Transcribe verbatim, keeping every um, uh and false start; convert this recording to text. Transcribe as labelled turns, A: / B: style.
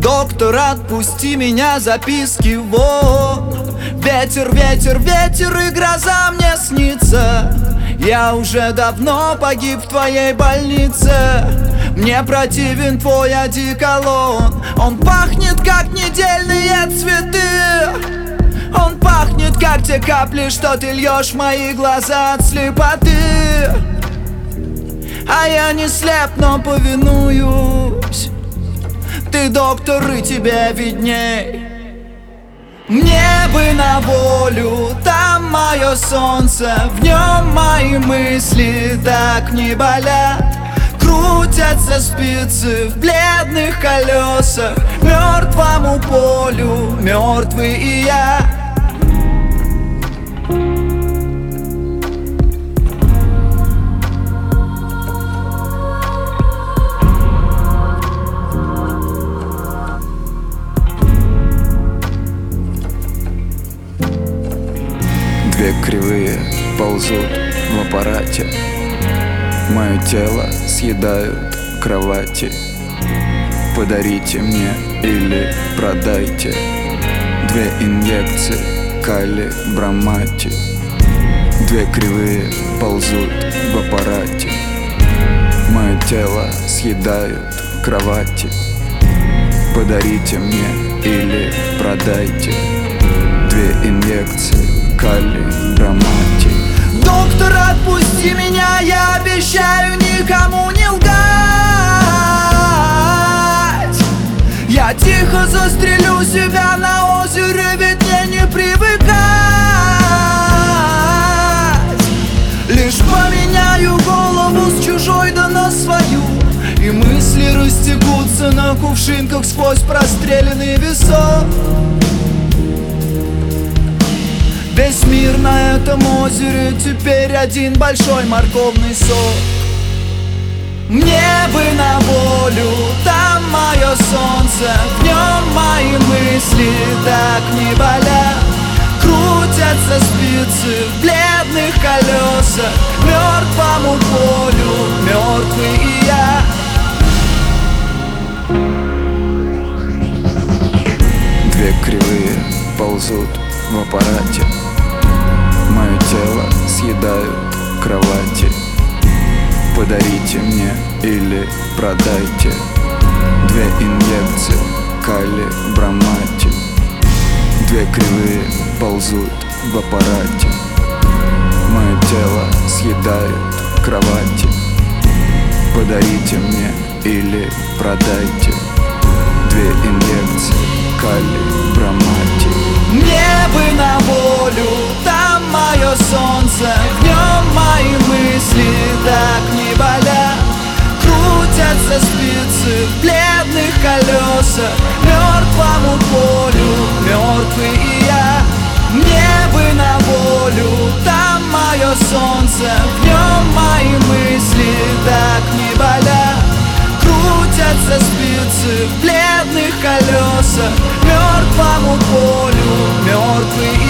A: Доктор, отпусти меня, записки вон. Ветер, ветер, ветер и гроза мне снится. Я уже давно погиб в твоей больнице. Мне противен твой одеколон. Он пахнет, как недельные цветы. Он пахнет, как те капли, что ты льешь в мои глаза от слепоты. А я не слеп, но повинуюсь. Ты доктор, и тебе видней. Мне бы на волю, там мое солнце, в нем мои мысли так не болят. Крутятся спицы в бледных колесах, мертвому полю мертвый и я.
B: Две кривые ползут в аппарате. Мое тело съедают кровати. Подарите мне или продайте две инъекции кали бромати. Две кривые ползут в аппарате. Мое тело съедают кровати. Подарите мне или продайте две инъекции кали бромати.
A: Доктор, отпусти меня, я обещаю никому не лгать. Я тихо застрелю себя на озере, ведь мне не привыкать. Лишь поменяю голову с чужой да на свою, и мысли растекутся на кувшинках сквозь простреленный висок. Весь мир на этом озере теперь один большой морковный сок. Мне бы на волю, там мое солнце, в нем мои мысли так не болят. Крутятся спицы в бледных колесах, мертвому полю мертвый и я.
B: Две кривые ползут в аппарате. Мое тело съедают кровати. Подарите мне или продайте две инъекции кали бромати. Две кривые ползут в аппарате. Мое тело съедают кровати. Подарите мне или продайте две инъекции кали бромати.
A: Мне бы на волю, там мое солнце, в нем мои мысли так не болят. Крутятся спицы в бледных колесах, мертвому полю мертвый и я. Мне бы на волю, там мое солнце, в нем мои мысли так не болят. Крутятся спицы в бледных колесах, мертвому полю мертвый и я.